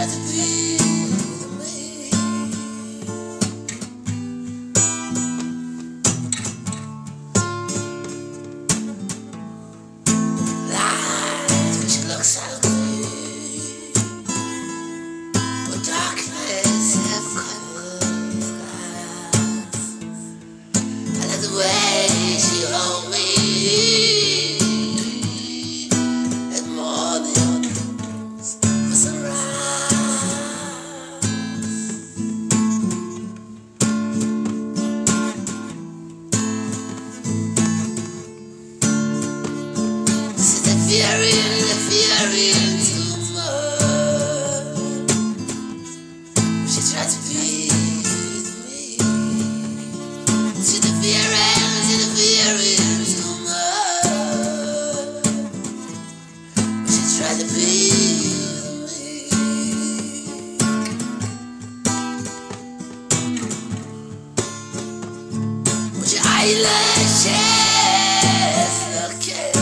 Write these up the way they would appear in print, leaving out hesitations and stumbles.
tried to be with me. Light when she looks at me, but darkness have covered the glass. I like the way she holds me. Fearing too much. She tried to be with me. She's the fearing too much. She tried to be with me. With your eyelashes looking.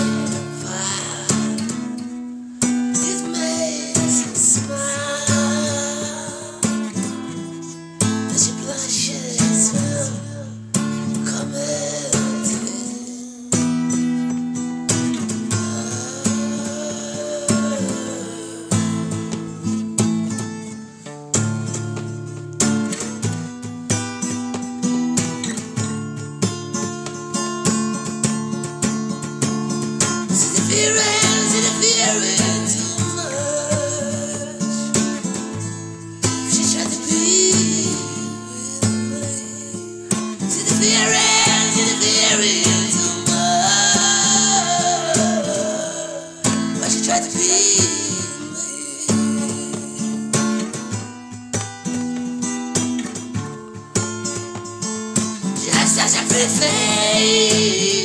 Fearing too much. She tried to be with me. She's the fearing too much. But she tried to be with me. She has such a pretty face.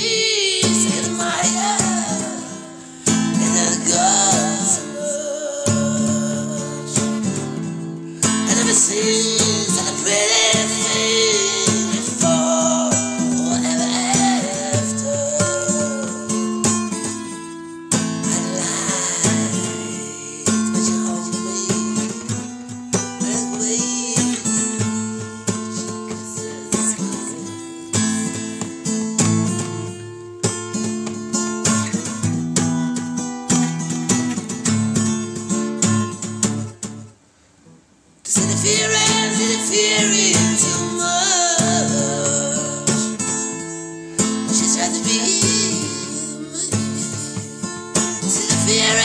Seen such a pretty thing before or ever after. I liked when she hold me, and the way she kisses me. Fearing too much. She tried to be with me. See the fear.